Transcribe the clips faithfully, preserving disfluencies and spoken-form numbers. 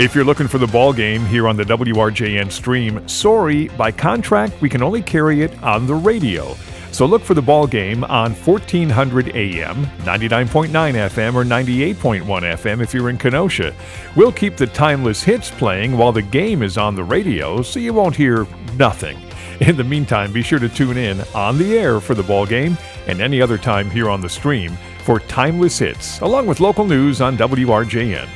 If you're looking for the ball game here on the W R J N stream, sorry, by contract, we can only carry it on the radio. So look for the ball game on fourteen hundred A M, ninety-nine point nine F M, or ninety-eight point one F M if you're in Kenosha. We'll keep the timeless hits playing while the game is on the radio, so you won't hear nothing. In the meantime, be sure to tune in on the air for the ball game and any other time here on the stream for timeless hits, along with local news on W R J N.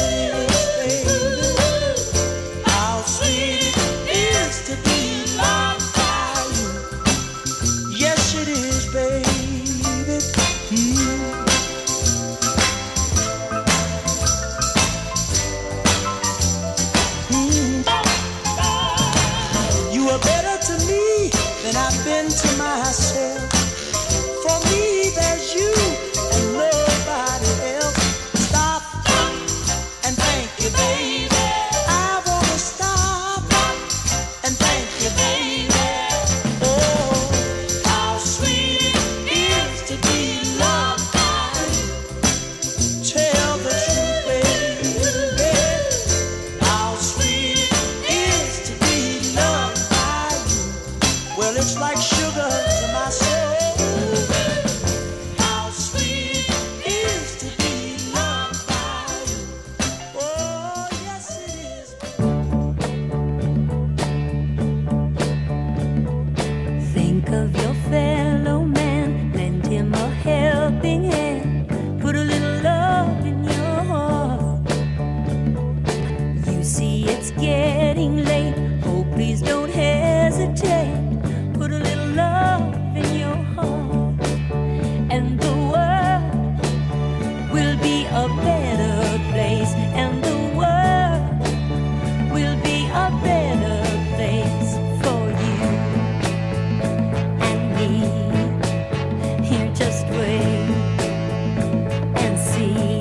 To be loved. I've been to myself. For me, there's you and nobody else. Stop and thank you, baby. I wanna stop and thank you, baby. Oh, how sweet it is to be loved by you. Tell the truth, baby. How sweet it is to be loved by you. Well, it's like sugar to my soul. How sweet it is to be loved by you. Oh, yes it is. Think of your fellow man, lend him a helping hand, put a little love in your heart. You see it's getting late, oh please don't hesitate, put a little love in your heart. And the world will be a better place, and the world will be a better place for you and me. Here, just wait and see.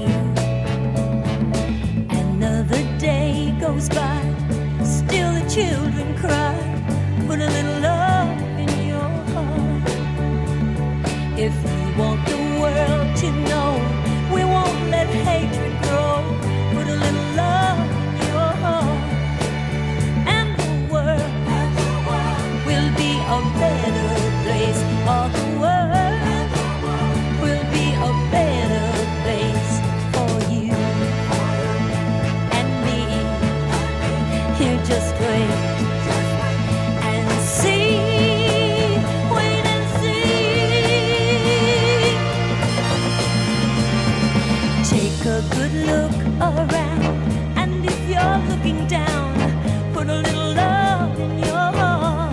Another day goes by, still the children cry. Put a little love in your heart. If you want the world to know, we won't let hatred grow. Put a little love in your heart, and the world will be a better place. All the world will be a better place for you and me. Here, just wait and see. Wait and see. Take a good look around, and if you're looking down, put a little love in your heart.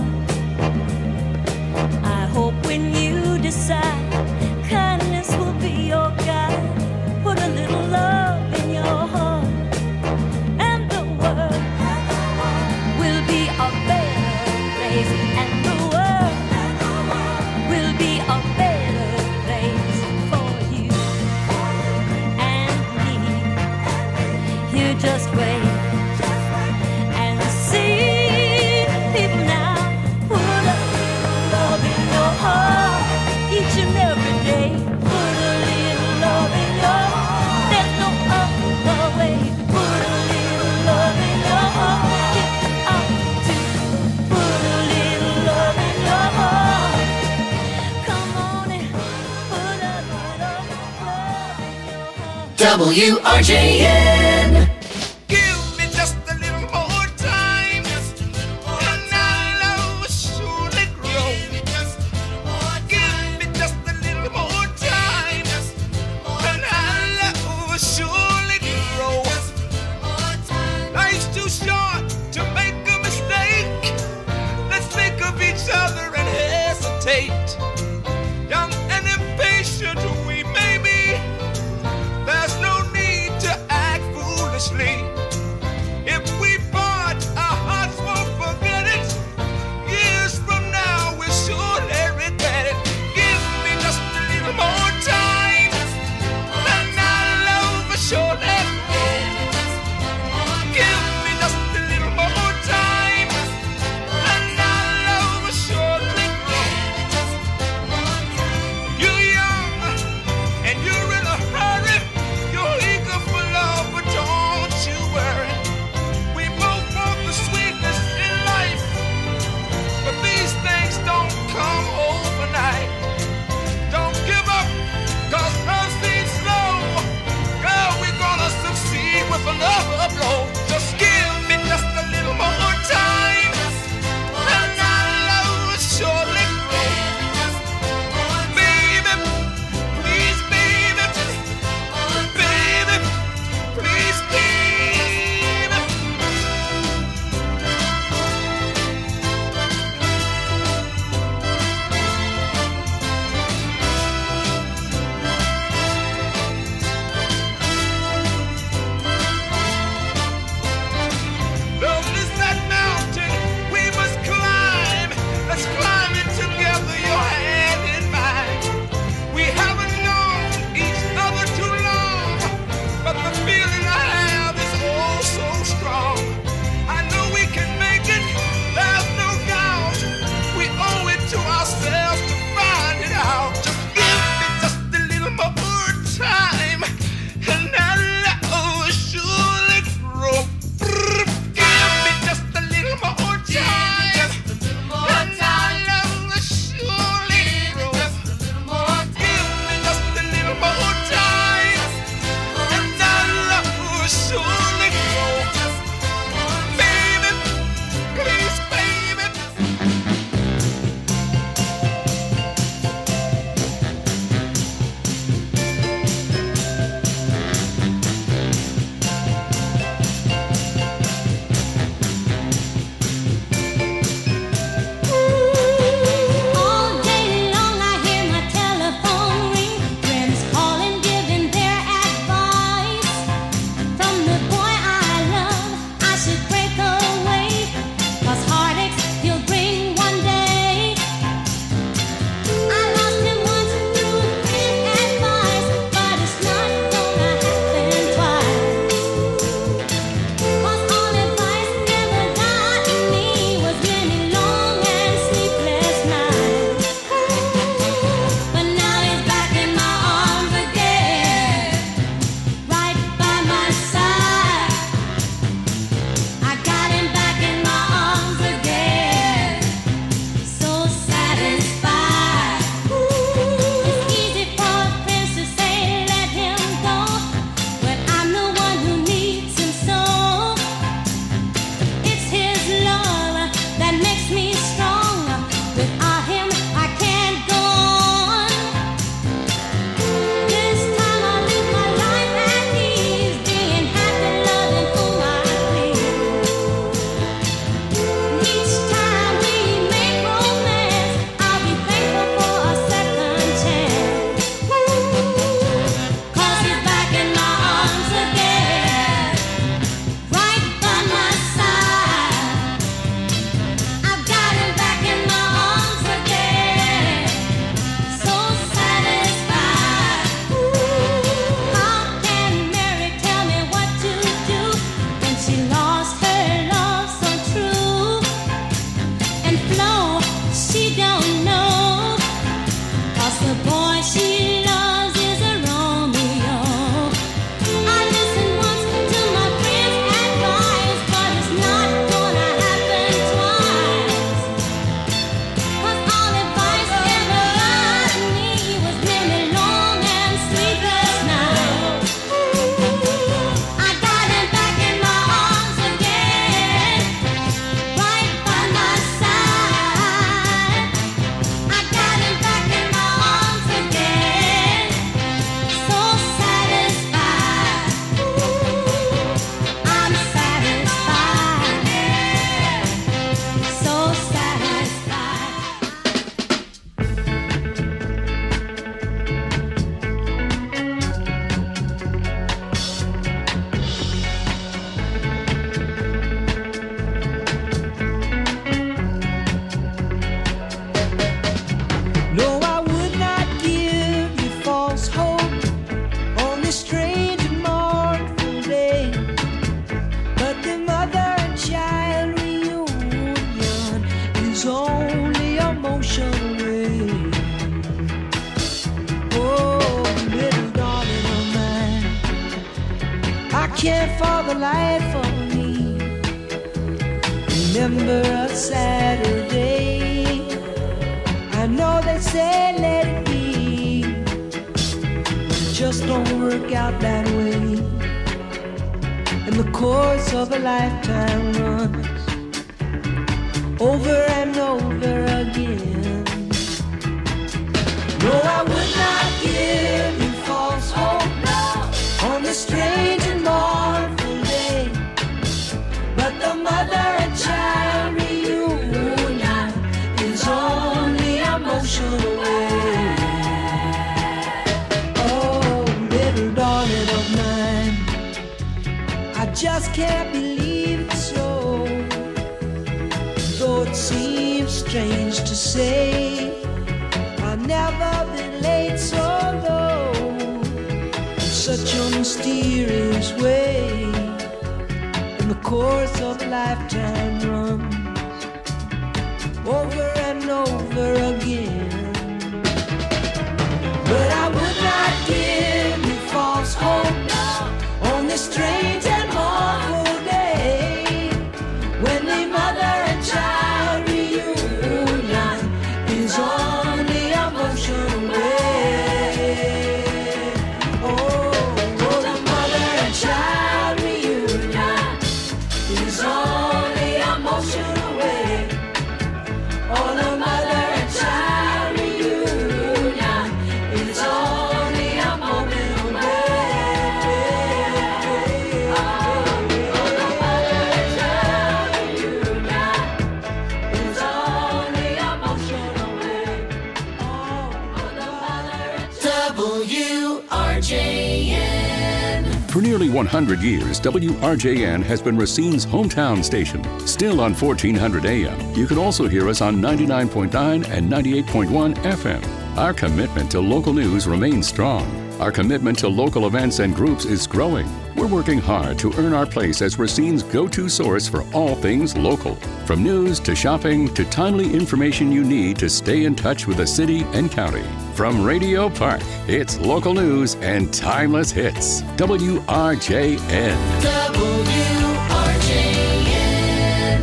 I hope when you decide, kindness will be your guide. Put a little love in your heart, and the world will be a better place, and the world will be a better place for you and me. Here, just wait and see. People now, put a little love in your heart each and every day. Put a little love in your heart. There's no other way. Put a little love in your heart. Get out to put a little love in your heart. Come on and put a little love in your heart. W R J N. Give me just a little more time, and our love will surely grow. Give me just a little more time, and our love will surely grow. Life's too short to make a mistake. Let's think of each other and hesitate. Young and impatient we may be, there's no need to act foolishly. If we part, our hearts won't forget it. Years from now, we'll surely regret it. Give me just a little more time, and our love will surely grow. Give me just a little more time, and our love will surely grow. can't for the life of me remember a Saturday. I know they say let it be, but it just don't work out that way. And the course of a lifetime runs over and over again. No, I would not give you false hope on this strange and mournful day, but the mother and child reunion is only emotional way. Oh, little darling of mine, I just can't believe it's so, though it seems strange to say. I've never been late so low, in such a mysterious way. And the course of a lifetime runs over and over again. But I would not give you false hope on this strange and mournful day, when the mother and child reunion is only emotional way. Oh, oh, the mother and child reunion is only emotional way. Oh, the mother and child reunion is only emotional way. Oh, oh, the mother and child reunion is only emotional way. Oh, oh, the mother and W R J N. For nearly one hundred years, W R J N has been Racine's hometown station. Still on fourteen hundred A M, you can also hear us on ninety-nine point nine and ninety-eight point one F M. Our commitment to local news remains strong. Our commitment to local events and groups is growing. We're working hard to earn our place as Racine's go-to source for all things local. From news to shopping to timely information you need to stay in touch with the city and county. From Radio Park, it's local news and timeless hits. W R J N. W R J N.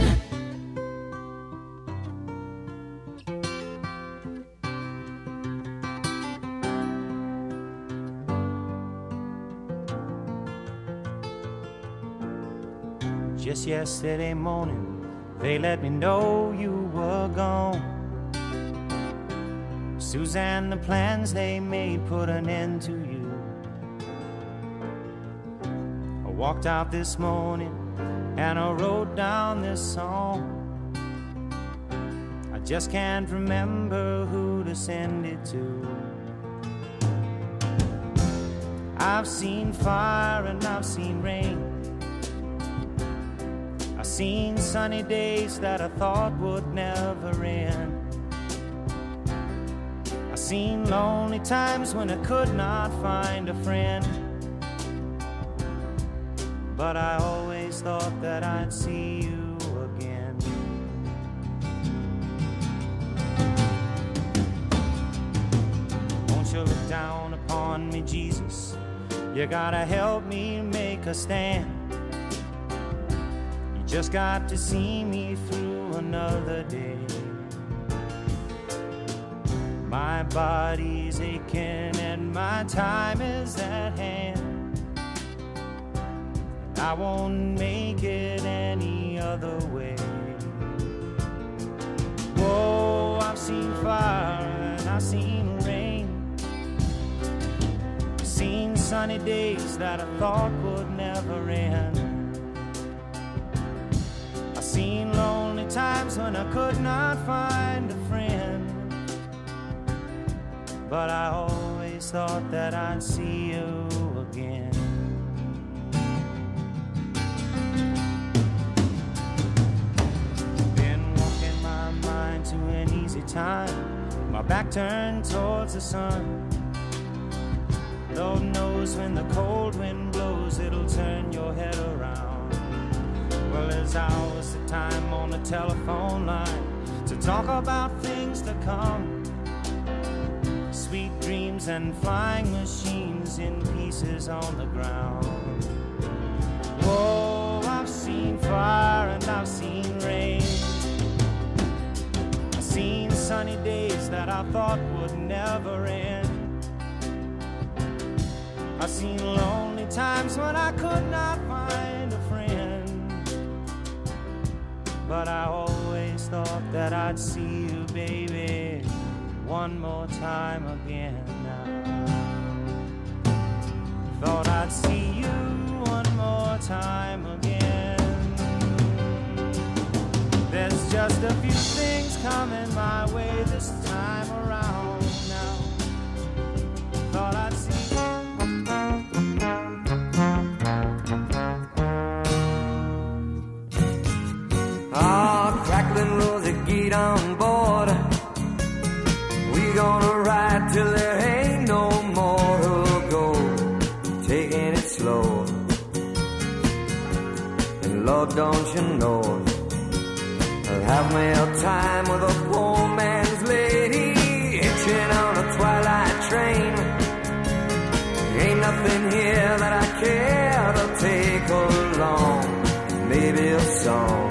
Just yesterday morning, they let me know you were gone. Suzanne, the plans they made put an end to you. I walked out this morning and I wrote down this song. I just can't remember who to send it to. I've seen fire and I've seen rain. I've seen sunny days that I thought would never end. I've seen lonely times when I could not find a friend. But I always thought that I'd see you again. Won't you look down upon me, Jesus? You gotta help me make a stand. You just got to see me through another day. My body's aching and my time is at hand. I won't make it any other way. Whoa, I've seen fire and I've seen rain. Seen sunny days that I thought would never end. I've seen lonely times when I could not find a friend. But I always thought that I'd see you again. Been walking my mind to an easy time, my back turned towards the sun. Lord knows when the cold wind blows, it'll turn your head around. Well, there's hours of time on the telephone line to talk about things to come. Sweet dreams and flying machines in pieces on the ground. Oh, I've seen fire and I've seen rain. I've seen sunny days that I thought would never end. I've seen lonely times when I could not find a friend. But I always thought that I'd see you, baby, one more time again now. Thought I'd see you one more time again. There's just a few things coming my way this time around now. Thought I'd see you. Ah, crackling rosy, get on board. We gonna ride till there ain't no more to go. Taking it slow. And Lord, don't you know, I'll have me a time with a poor man's lady, hitching on a twilight train. Ain't nothing here that I care to take along. Maybe a song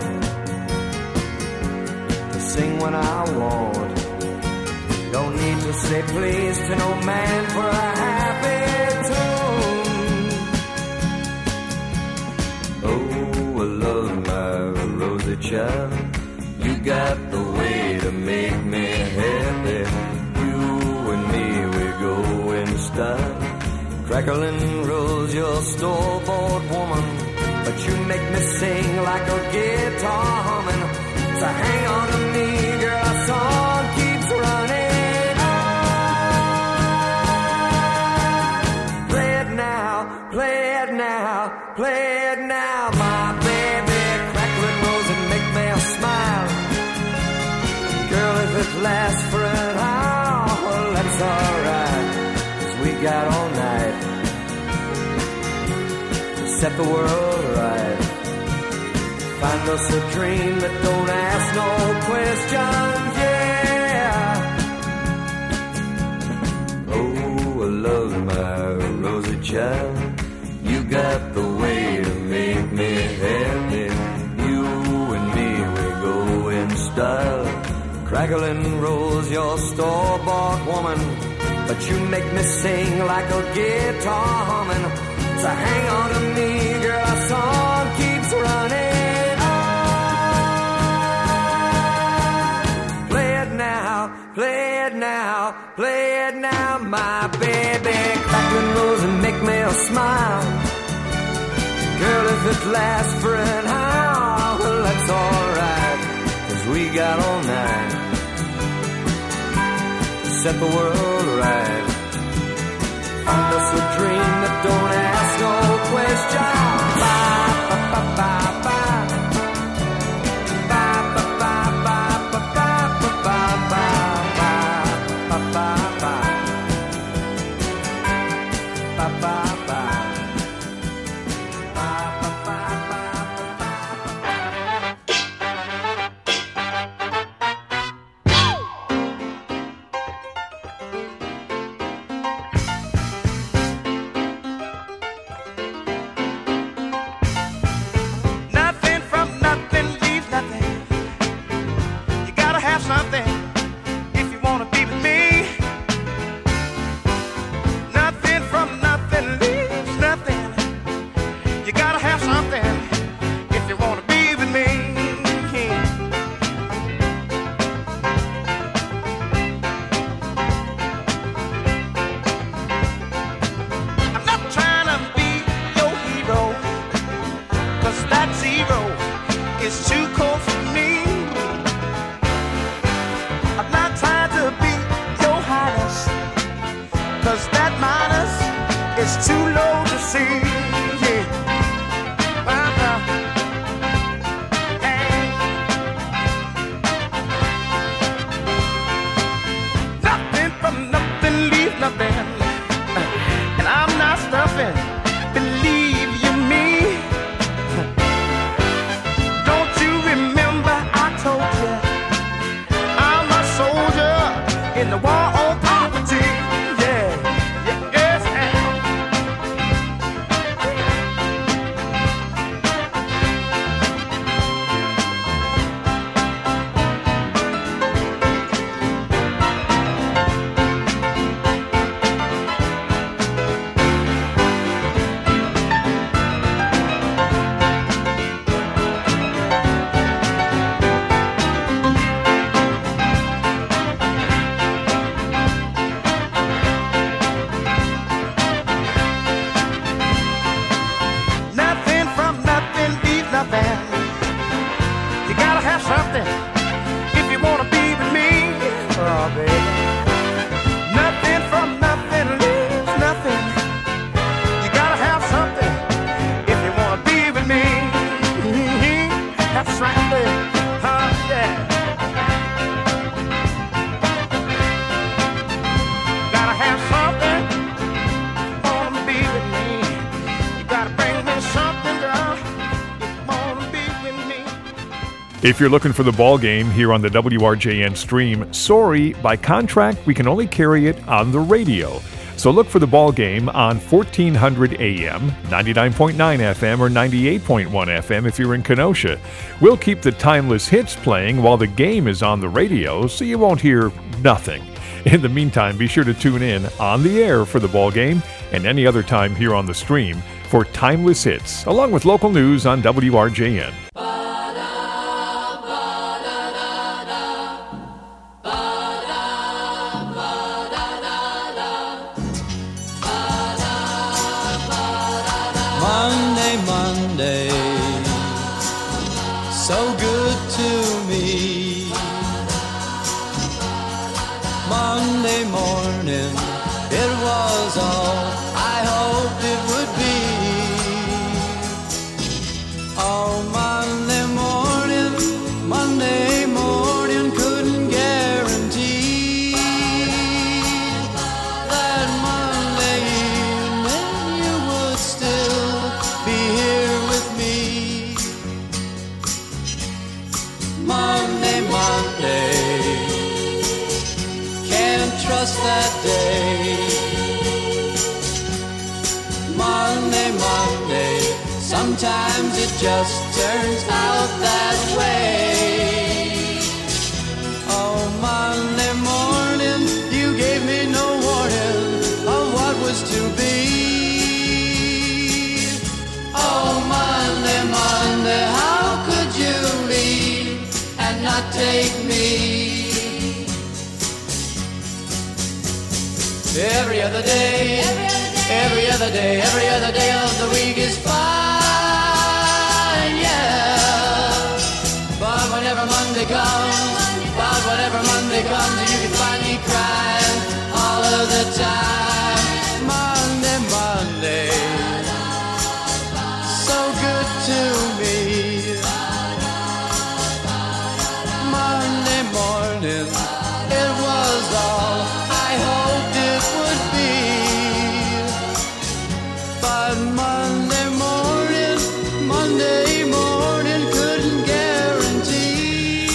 sing when I want. Don't need to say please to no man for a happy tune. Oh, I love my rosy child. You got the way to make me happy. You and me, we go in style. Crackling rose, your store-bought woman, but you make me sing like a guitar humming. So hang on to me, girl, our song keeps running on. Play it now, play it now, play it now, my baby. Crackling rose and make me smile. Girl, if it lasts for an hour, well, that's alright, 'cause we got all night to set the world right. Find us a dream that don't ask no questions, yeah. Oh, I love my rosy child. You got the way to make me happy. You and me, we go in style. Crackling rose, your store-bought woman, but you make me sing like a guitar humming. So hang on to me, girl, our song keeps running. Play it now, play it now, my baby. Crackling rose and make me smile. Girl, if it lasts for an hour, well, that's alright, 'cause we got all night to set the world right. Find us a dream that don't ask no questions. Bye, bye, bye, bye, bye. If you're looking for the ball game here on the W R J N stream, sorry, by contract, we can only carry it on the radio. So look for the ball game on fourteen hundred A M, ninety-nine point nine F M, or ninety-eight point one F M if you're in Kenosha. We'll keep the timeless hits playing while the game is on the radio, so you won't hear nothing. In the meantime, be sure to tune in on the air for the ball game and any other time here on the stream for timeless hits, along with local news on W R J N. Monday, Monday, so good to me. Monday morning, it was all I hoped it would be. Oh, Monday morning, Monday morning, couldn't guarantee that Monday evening you would still be here with me. Monday, Monday, can't trust that day. Monday, Monday, sometimes it just turns out that way. Oh, Monday morning, you gave me no warning of what was to be. Oh, Monday, Monday, how could you leave and not take me? Every other day, every other day, every other day of the week is fine, yeah. But whenever Monday comes, but whenever Monday comes, you can find me crying all of the time. Monday, Monday, so good to me. Monday morning, it was all I hoped it would be. But Monday morning, Monday morning, couldn't guarantee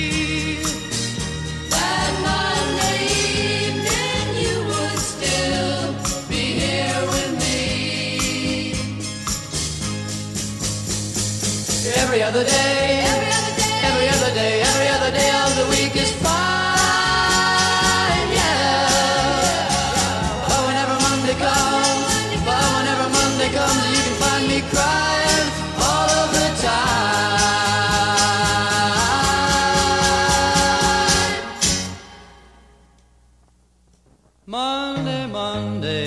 that Monday evening you would still be here with me. Every other day, every other day, every other day, every other day of the week is fine, yeah. But whenever Monday comes, but whenever Monday comes, you can find me crying all of the time. Monday, Monday,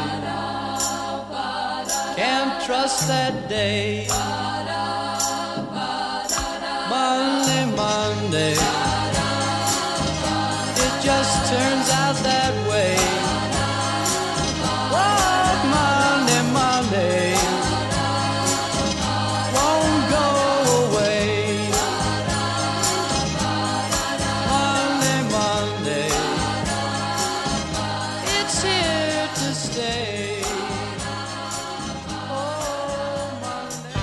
can't trust that day. Monday, Monday, it just turns out that way. Oh, Monday, Monday, won't go away. Monday, Monday, it's here to stay. Oh, Monday.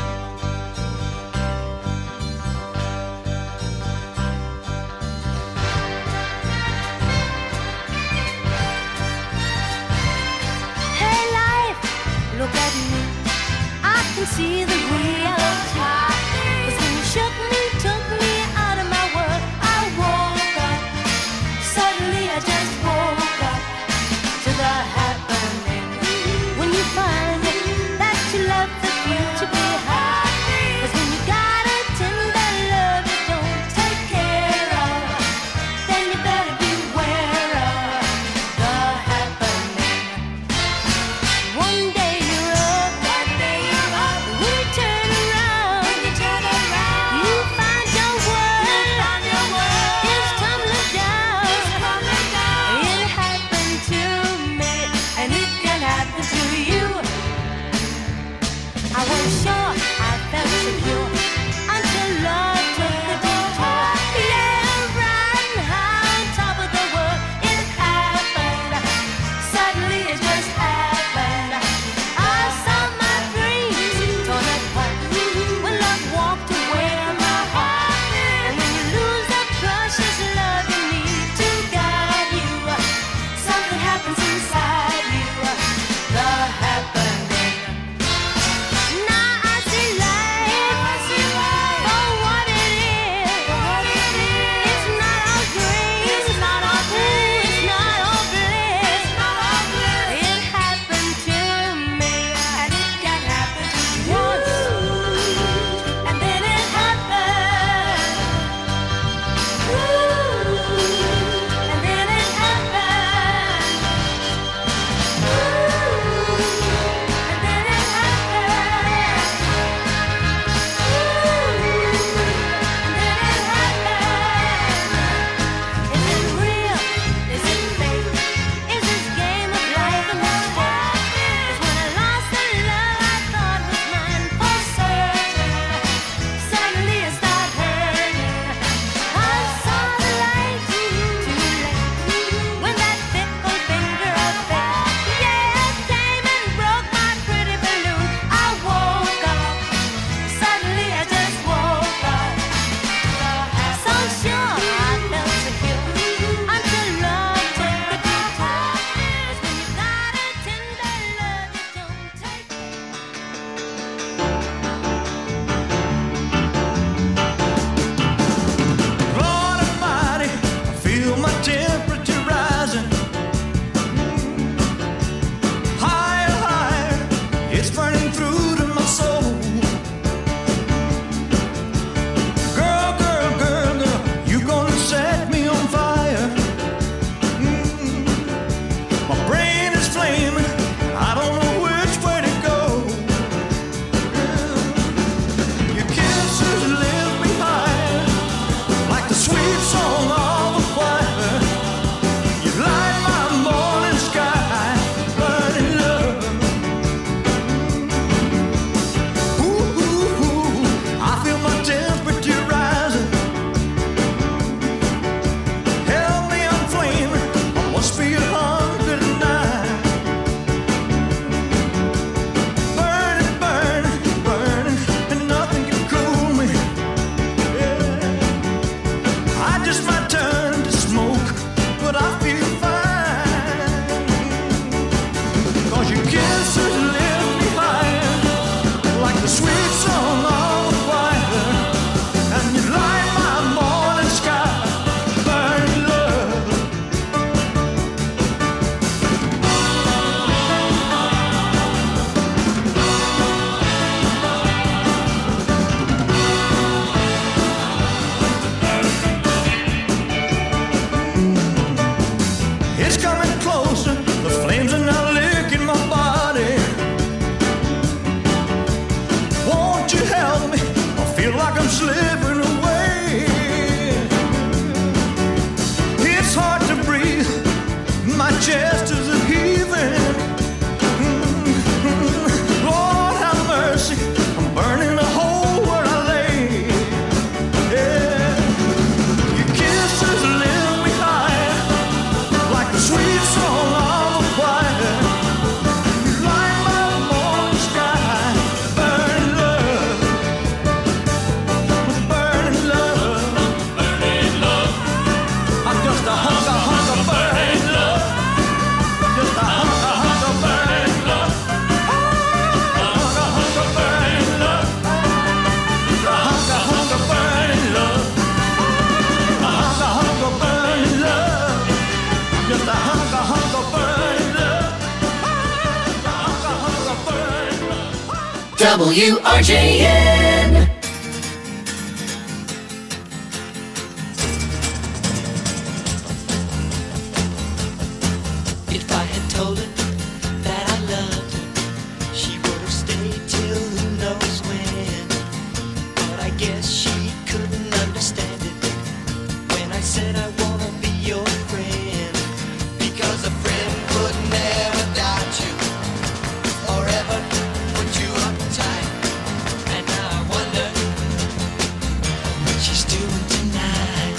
Hey life, look at me. I can see the reality. 'Cause when you shook me, took me out of my world, I woke up. Suddenly I just woke up to the happening. When you find that you left the future behind. 'Cause when you got a tender love you don't take care of, then you better beware of the happening. One day you're up, one day you're up. When you turn dressed as a heathen. Mm-hmm. Lord have mercy, I'm burning a hole where I lay. Yeah, your kisses live behind like the sweet song of a choir. You light my morning sky, burning love, burning love, burning love. I'm just a hunk of hunk of burning love, just a hunk of hunk of burning love, a hunk of hunk of burning love, just a hunk of hunk of burning love, a hunk of hunk of burning love, just a hunk of hunk of burning love, a hunk of hunk of burning love. W R J N. If I had told her that I loved her, she would have stayed till who knows when. But I guess she couldn't understand it when I said I wanna be your friend. Because a friend would never doubt you or ever put you uptight. And now I wonder what she's doing tonight.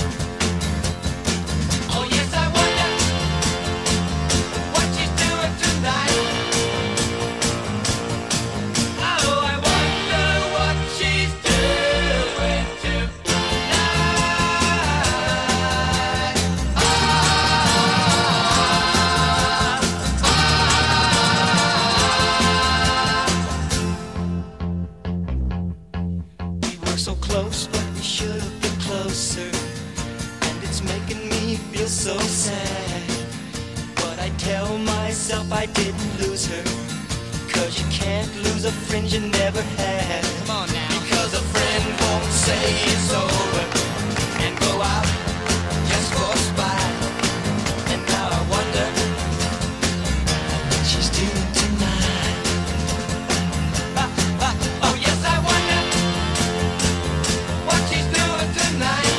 Oh yes, I wonder what she's doing tonight. Oh, I wonder what she's doing tonight. We were so close, but we should have been closer. And it's making me feel so sad. But I tell myself I didn't lose her. Cause you can't lose a friend you never had. Come on now. Because a friend won't say it's over and go out just for spite. And now I wonder what she's doing tonight. Ah, ah, oh yes, I wonder what she's doing tonight.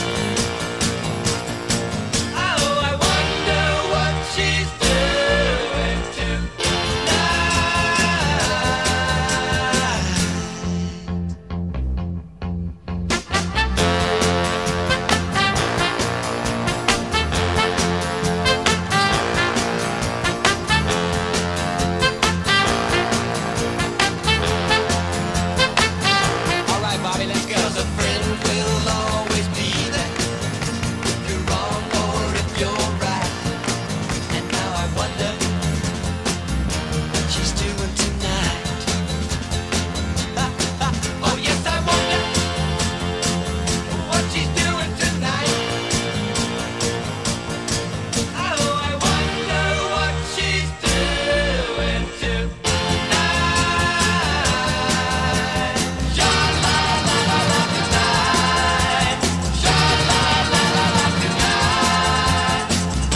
Oh, I wonder what she's doing All right, Bobby, let's go. 'Cause a friend will always be there if you're wrong or if you're right. And now I wonder what she's doing tonight. Ah, ah, oh yes, I wonder what she's doing tonight. Oh, I wonder what she's doing tonight. Sha-la-la-la-la tonight. Sha-la-la-la-la tonight.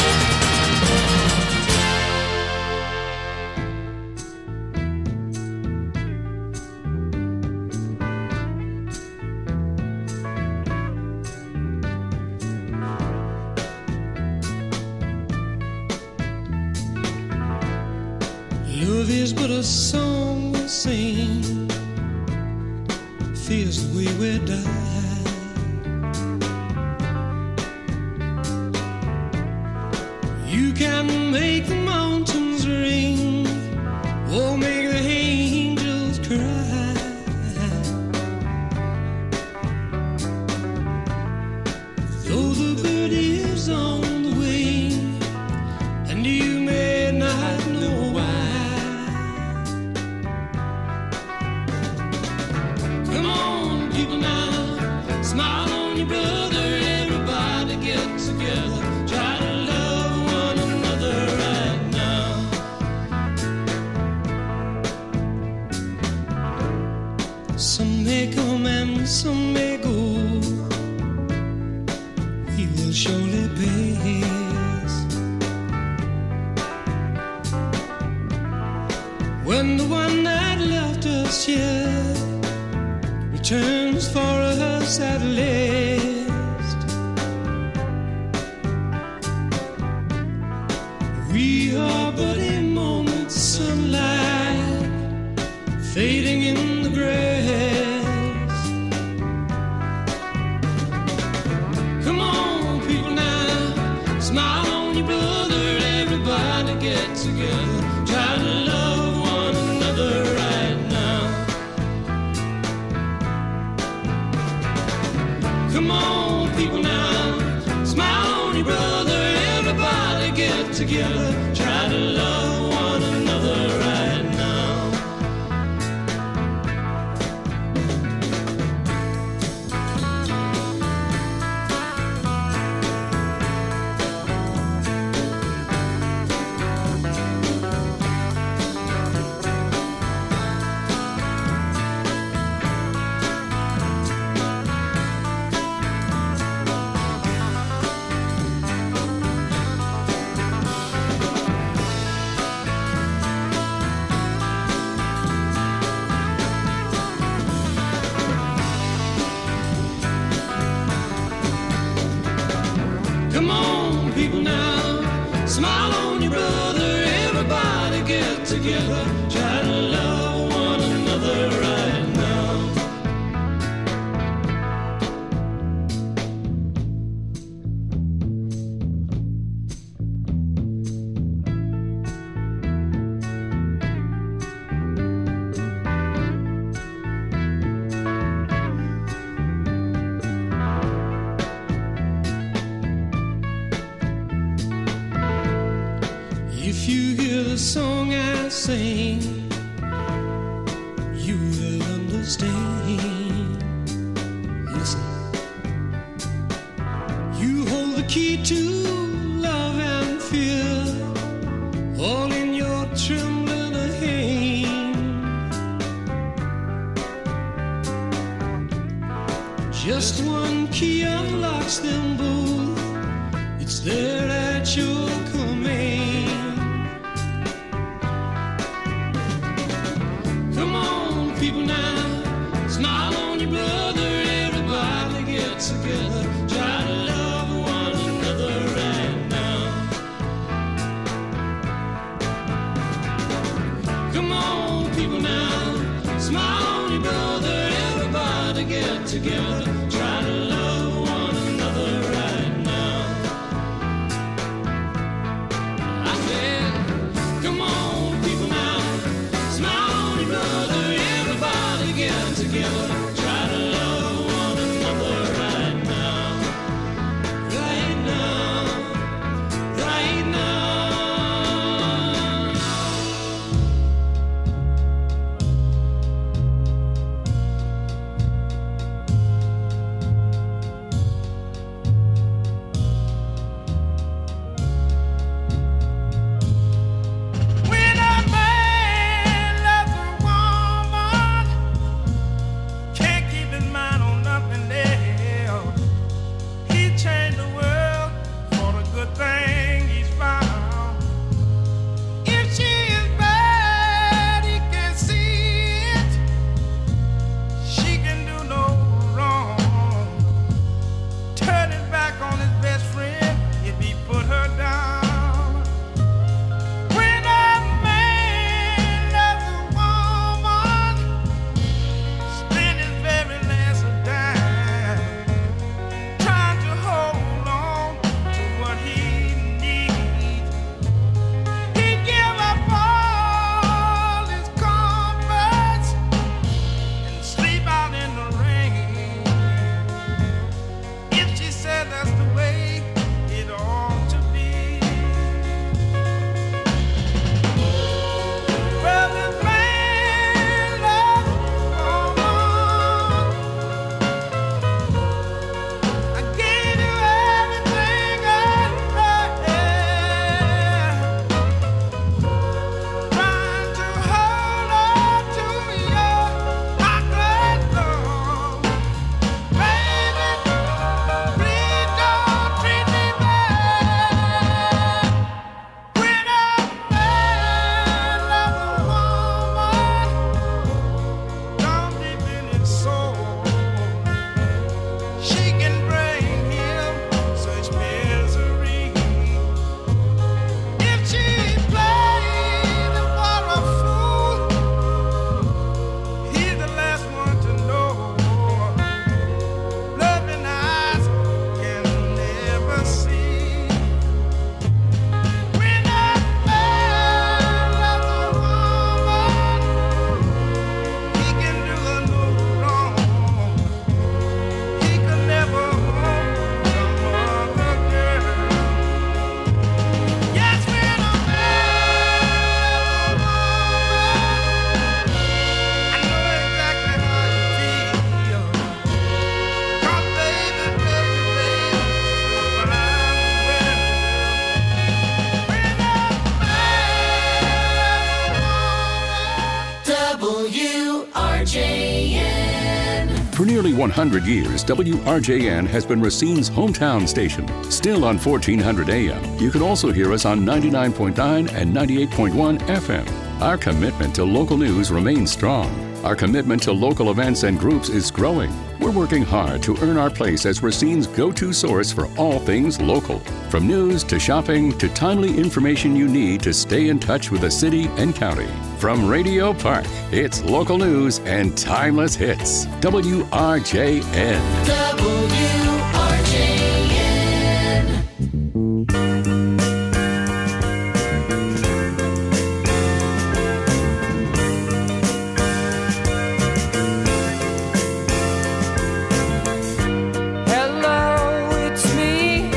Love is but a song we sing, feels the way we die. You can make the mountains ring, or make the angels cry. Though the bird is on the wing, and you may not know why. Come on, people now, smile on your brother. Everybody get together, try to love one another right now. Some may come and some may go, we will surely pass. When the one that left us here returns for us at last, We are but a moment's sunlight fading in the grass. Come on, people now, smile on your brother. Everybody get together, try to love one another right now. Come on, people now, smile on your brother. Everybody get together, try to love one another right now. Come on, people now, smile on your brother. Everybody get together, try to love one another right now. If you hear the song I sing, you will understand. Listen, you hold the key to love and fear, all in your trembling hand. Just one key unlocks them both. It's there at your command. Come on, people now, smile on your brother. Everybody get together, try to love one another right now. Come on, people now, smile on your brother. Everybody get together, try to love one another right now. I said, come on, people now, smile on your brother. Everybody get together, try to love one another right now. Right now, right now. For nearly one hundred years, W R J N has been Racine's hometown station. Still on fourteen hundred A M, you can also hear us on ninety-nine point nine and ninety-eight point one F M. Our commitment to local news remains strong. Our commitment to local events and groups is growing. We're working hard to earn our place as Racine's go-to source for all things local. From news to shopping to timely information you need to stay in touch with the city and county. From Radio Park, it's local news and timeless hits. W R J N. W R J N. Hello, it's me.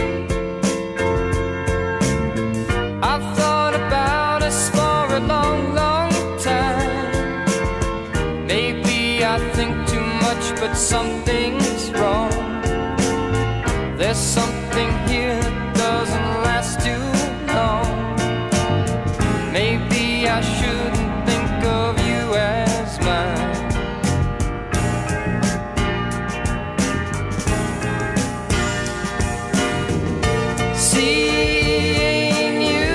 I've thought about us for a long, long time. Maybe I think too much, but something's wrong. There's something here that doesn't last too long. Maybe I shouldn't think of you as mine. Seeing you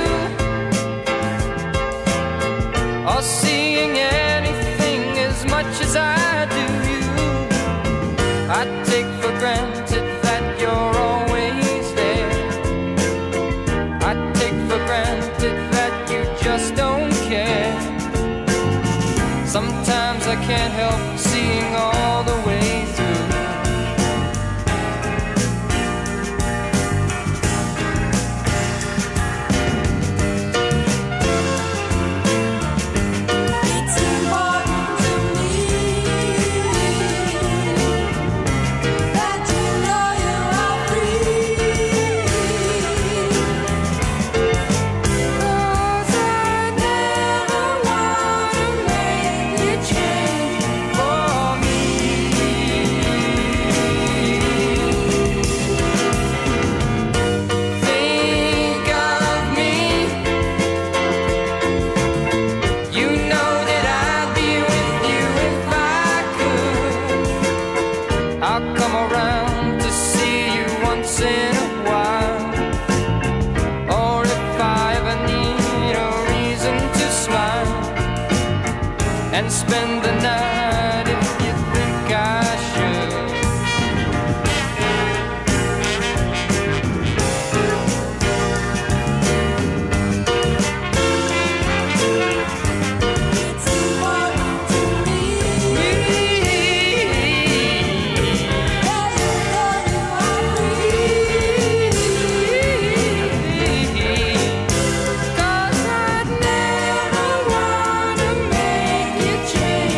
or seeing anything as much as I do you, I take for granted that you're always there. I take for granted that you just don't care. Sometimes I can't help seeing all the way through. It's important to me that you know you are free. 'Cause I never wanna make you change for me. Think of me. You know that I'd be with you if I could. I'll come around to see you once in a while. Or if I ever need a reason to smile and spend the night if you think I should. It's important to me that you know you are free. 'Cause I'd never wanna make you change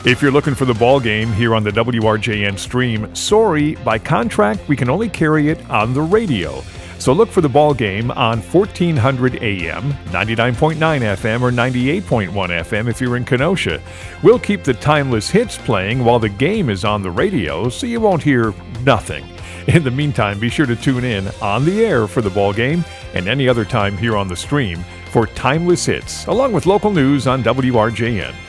If you're looking for the ball game here on the W R J N stream, sorry, by contract, we can only carry it on the radio. So look for the ball game on fourteen hundred A M, ninety-nine point nine F M, or ninety-eight point one F M if you're in Kenosha. We'll keep the timeless hits playing while the game is on the radio, so you won't hear nothing. In the meantime, be sure to tune in on the air for the ball game and any other time here on the stream for timeless hits, along with local news on W R J N.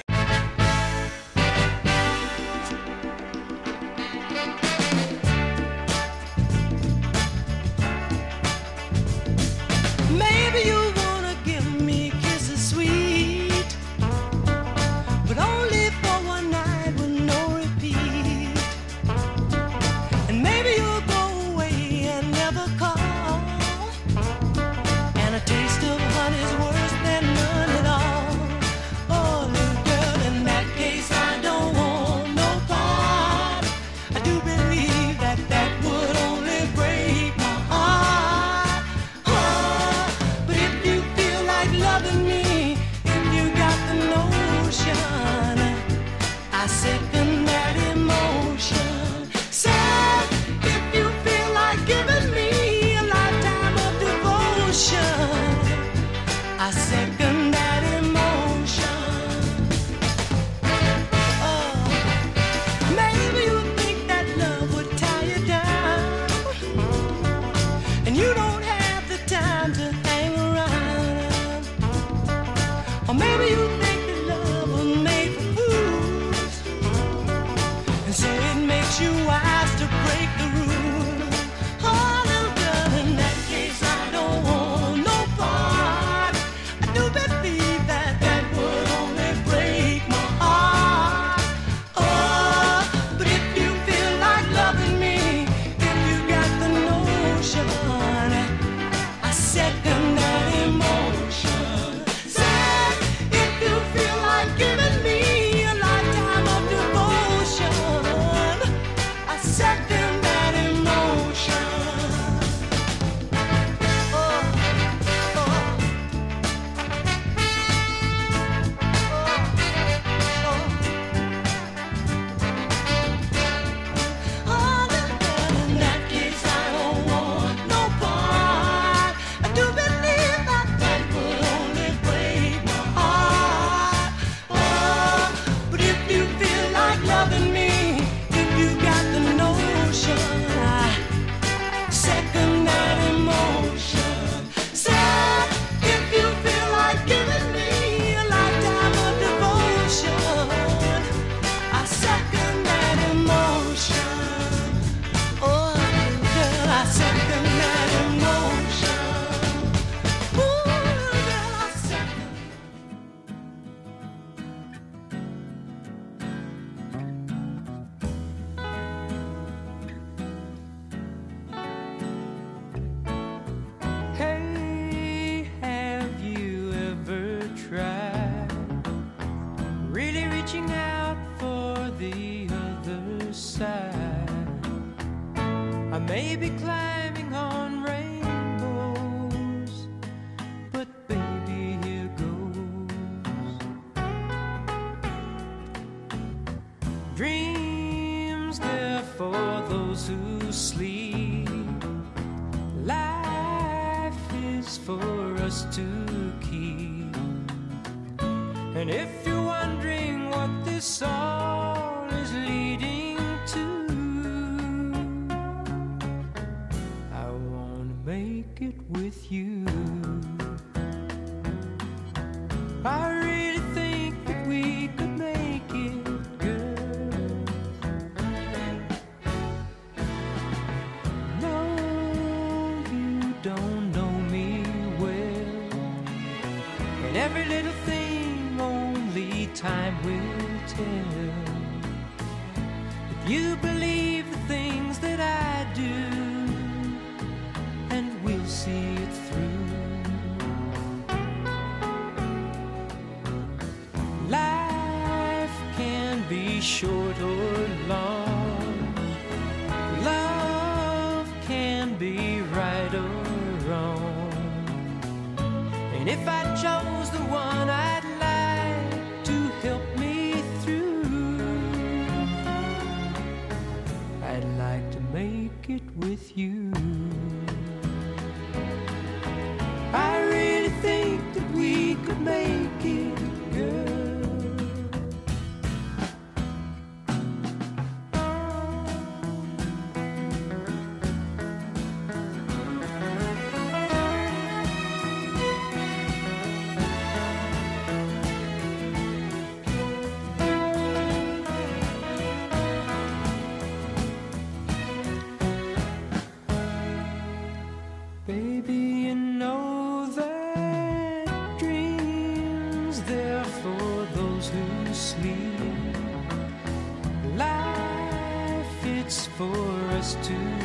Maybe you wanna give me kisses sweet, but only for one night with no repeat. And maybe you'll go away and never call, and a taste of honey's worse than none at all. Oh, little girl, in that case I don't want no part. I do believe that that would only break my heart. Oh, but if you feel like loving me, if you got the notion, I second that emotion. Say, if you feel like giving me a lifetime of devotion, I second that emotion. Oh, maybe you think that love would tie you down, and you don't have the time to hang around. Or maybe you think that love was made for fools, and so it makes you wise to break the rules. Oh, little girl, in that case I don't want no part. I do believe that that would only break my heart. Oh, but if you feel like loving me, if you got the notion, I second that emotion. Say, if you feel like giving me a lifetime of devotion, I second that emotion. Oh, oh, oh, little girl, in that case I don't want no part. I do believe that that would only break my heart. Oh, but if you feel like loving me, if you got the notion, I second that emotion. Say, if you feel like giving me a lifetime of devotion, I second that emotion. Oh, girl, I second that emotion. Ooh, girl, I second. Hey, have you ever tried really reaching out for the other side? I may be climbing on rainbows, but baby, here goes. Dreams, they're for those who sleep. Life is for us to keep. And if you're wondering what this all is leading to, I wanna make it with you. I really think that we could make it, girl. No, you don't know me well, and every little thing only time will tell. If you believe the things that I do, and we'll see it through. Life can be short or long. Love can be right or wrong. And if I chose the one I'd like to help me through, I really think that we could make it, girl. Baby, you know that dreams, they're for those who sleep. Life, it's for us to